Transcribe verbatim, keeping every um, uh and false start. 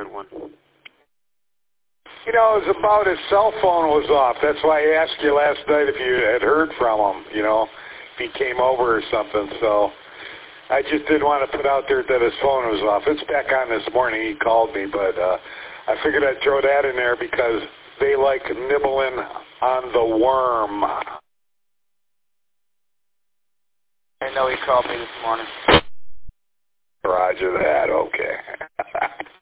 good one. You know, it was about his cell phone was off. That's why I asked you last night if you had heard from him, you know, if he came over or something. So I just didn't want to put out there that his phone was off. It's back on this morning. He called me, but uh, I figured I'd throw that in there because they like nibbling on the worm. I know he called me this morning. Roger that. Okay.